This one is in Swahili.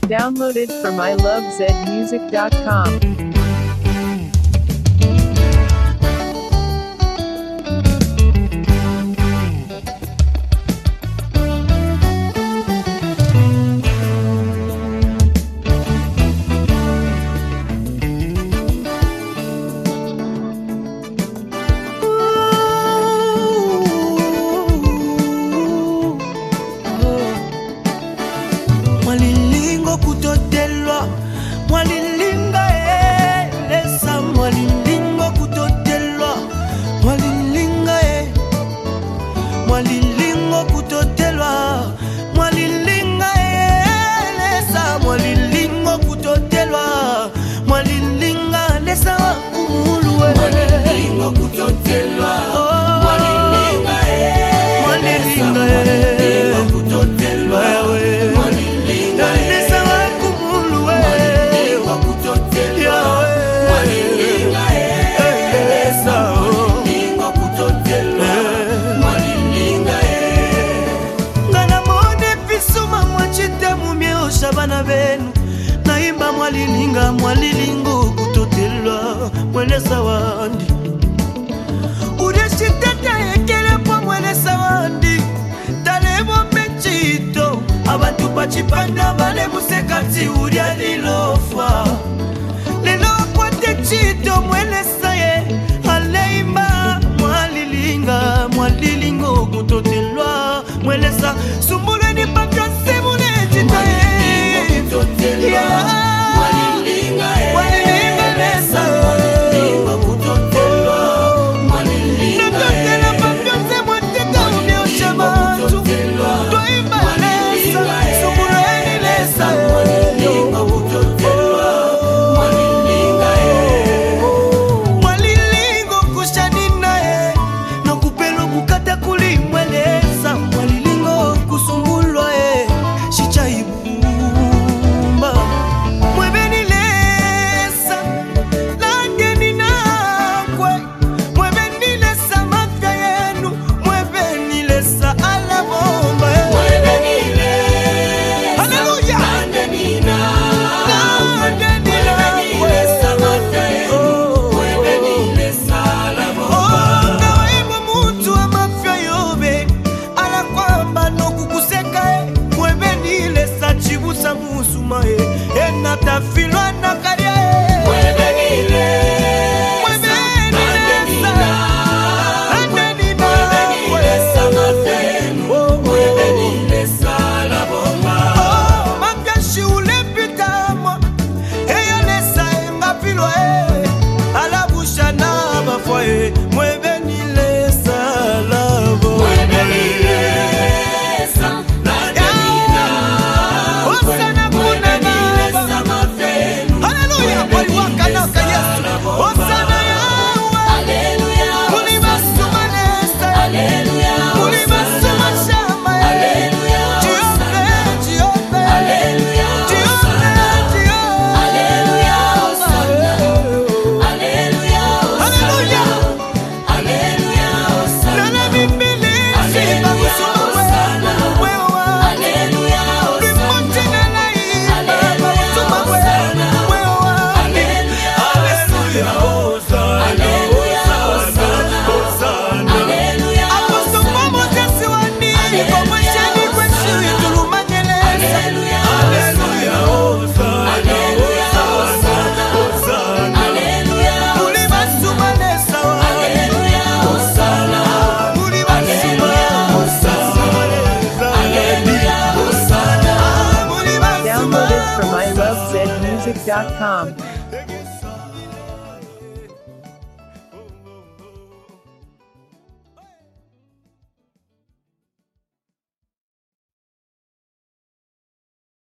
Downloaded from ilovezmusic.com. Mwalilingo kutotelwa, mwalilinga lesa, mwalilingo kutotelwa, mwalilinga mwalilingo kutotelwa, mwalilinga lesa, mwalilingo kutotelwa, mwalilinga lesa kumulwe, mwalilingo kutotelwa, mwalilinga kutotelwa, bana benu naimba mwalilinga mwalilingo kutotelwa mwene sawandi ureshitata ekele po mwene sawandi talebo mechito abantu bachipanda bale musekati uria lilofa lelo kwate chito mwene saye aleimba mwalilinga mwalilingo kutotelwa mwene sa sumbuleni pakase mune chitaye ilovezmusic.com.